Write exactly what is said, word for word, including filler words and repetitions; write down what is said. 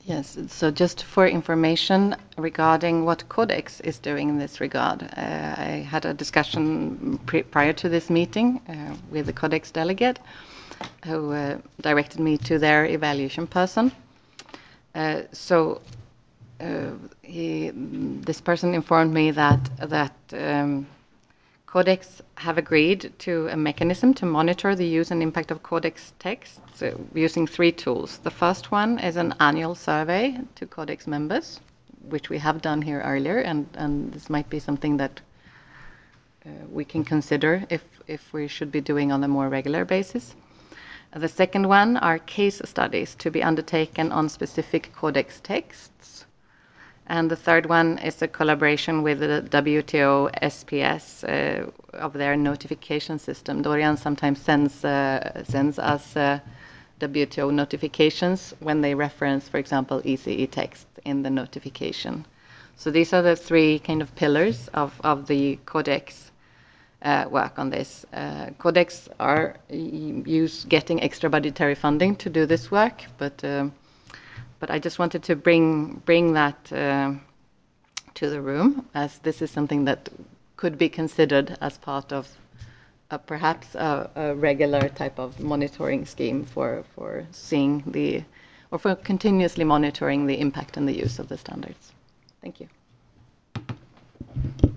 Yes, so just for information regarding what Codex is doing in this regard, uh, I had a discussion pre prior to this meeting uh, with the Codex delegate who uh, directed me to their evaluation person. Uh, so uh, he, this person informed me that, that um, Codex have agreed to a mechanism to monitor the use and impact of Codex texts uh, using three tools. The first one is an annual survey to Codex members, which we have done here earlier, and, and this might be something that uh, we can consider if, if we should be doing on a more regular basis. The second one are case studies to be undertaken on specific Codex texts. And the third one is a collaboration with the W T O S P S uh, of their notification system. Dorian sometimes sends uh, sends us uh, W T O notifications when they reference, for example, E C E text in the notification. So these are the three kind of pillars of, of the Codex uh, work on this. Uh, Codex are use getting extra budgetary funding to do this work, but um, But I just wanted to bring bring that uh, to the room, as this is something that could be considered as part of a, perhaps a, a regular type of monitoring scheme for, for seeing the, or for continuously monitoring the impact and the use of the standards. Thank you.